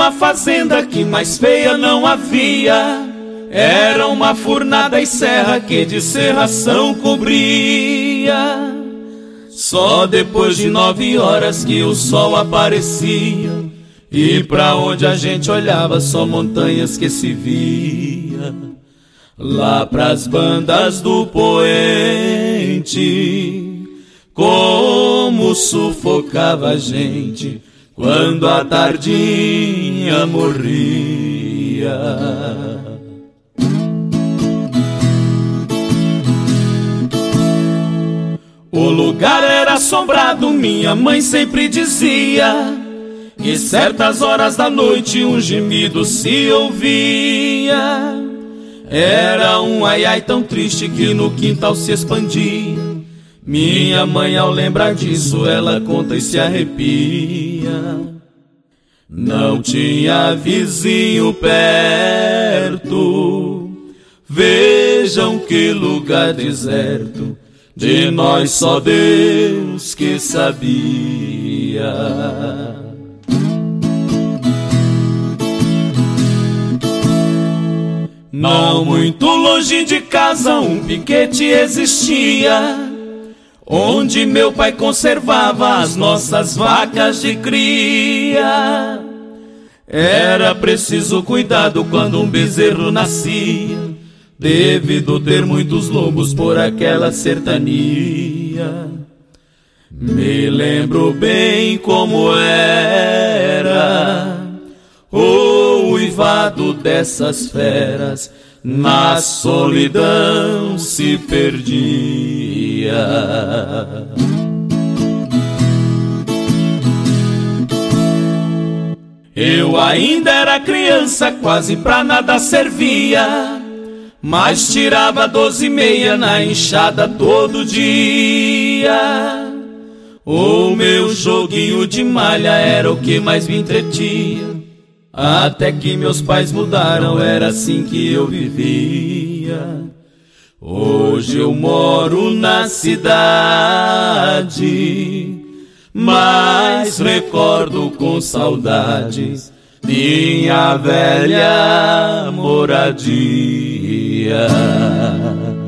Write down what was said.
uma fazenda que mais feia não havia. Era uma fornada e serra que de serração cobria. Só depois de 9 horas que o sol aparecia, e pra onde a gente olhava só montanhas que se via. Lá pras bandas do poente, como sufocava a gente quando a tardinha morria. O lugar era assombrado, minha mãe sempre dizia, e certas horas da noite um gemido se ouvia. Era um ai ai tão triste que no quintal se expandia. Minha mãe, ao lembrar disso, ela conta e se arrepia. Não tinha vizinho perto, vejam que lugar deserto, de nós só Deus que sabia. Não muito longe de casa um piquete existia, onde meu pai conservava as nossas vacas de cria. Era preciso cuidado quando um bezerro nascia, devido ter muitos lobos por aquela sertania. Me lembro bem como era o uivado dessas feras, na solidão se perdia. Eu ainda era criança, quase pra nada servia, mas tirava 12,5 na enxada todo dia. O meu joguinho de malha era o que mais me entretia, até que meus pais mudaram, era assim que eu vivia. Hoje eu moro na cidade, mas recordo com saudades minha velha moradia.